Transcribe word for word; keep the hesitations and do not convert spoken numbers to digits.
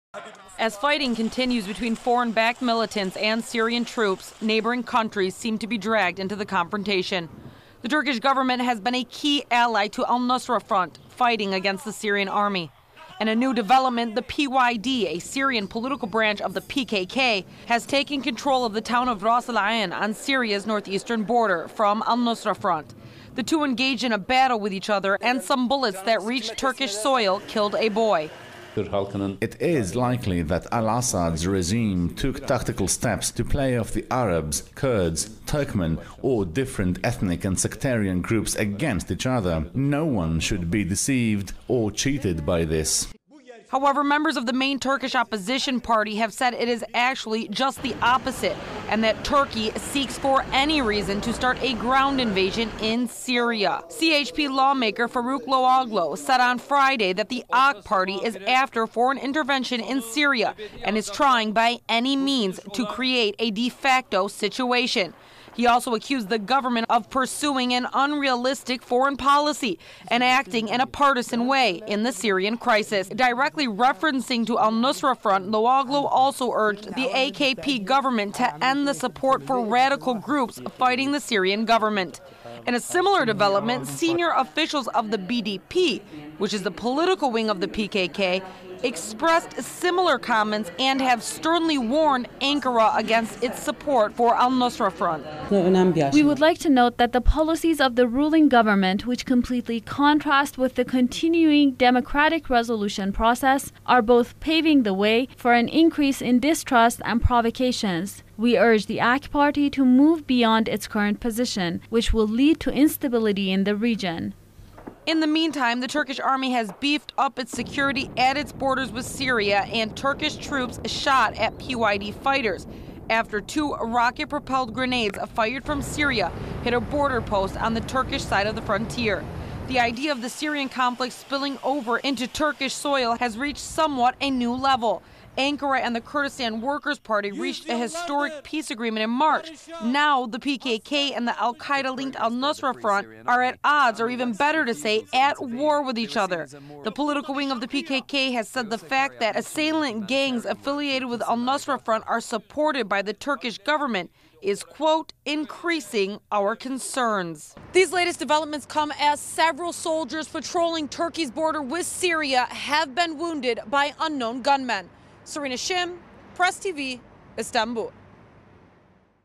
As fighting continues between foreign-backed militants and Syrian troops, neighboring countries seem to be dragged into the confrontation. The Turkish government has been a key ally to al-Nusra Front, fighting against the Syrian army. And a new development, the P Y D, a Syrian political branch of the P K K, has taken control of the town of Ras Al Ain on Syria's northeastern border from al-Nusra Front. The two engaged in a battle with each other, and some bullets that reached Turkish soil killed a boy. It is likely that al-Assad's regime took tactical steps to play off the Arabs, Kurds, Turkmen, or different ethnic and sectarian groups against each other. No one should be deceived or cheated by this. However, members of the main Turkish opposition party have said it is actually just the opposite, and that Turkey seeks for any reason to start a ground invasion in Syria. C H P lawmaker Faruk Loğlu said on Friday that the A K party is after foreign intervention in Syria and is trying by any means to create a de facto situation. He also accused the government of pursuing an unrealistic foreign policy and acting in a partisan way in the Syrian crisis. Directly referencing to al-Nusra Front, Loğlu also urged the A K P government to end the support for radical groups fighting the Syrian government. In a similar development, senior officials of the B D P, which is the political wing of the P K K, expressed similar comments and have sternly warned Ankara against its support for al-Nusra Front. We would like to note that the policies of the ruling government, which completely contrast with the continuing democratic resolution process, are both paving the way for an increase in distrust and provocations. We urge the A K party to move beyond its current position, which will lead to instability in the region. In the meantime, the Turkish army has beefed up its security at its borders with Syria, and Turkish troops shot at P Y D fighters after two rocket-propelled grenades fired from Syria hit a border post on the Turkish side of the frontier. The idea of the Syrian conflict spilling over into Turkish soil has reached somewhat a new level. Ankara and the Kurdistan Workers' Party reached a historic peace agreement in March. Now the P K K and the al-Qaeda-linked al-Nusra Front are at odds, or even better to say, at war with each other. The political wing of the P K K has said the fact that assailant gangs affiliated with al-Nusra Front are supported by the Turkish government is, quote, increasing our concerns. These latest developments come as several soldiers patrolling Turkey's border with Syria have been wounded by unknown gunmen. Serena Shim, Press T V, Istanbul.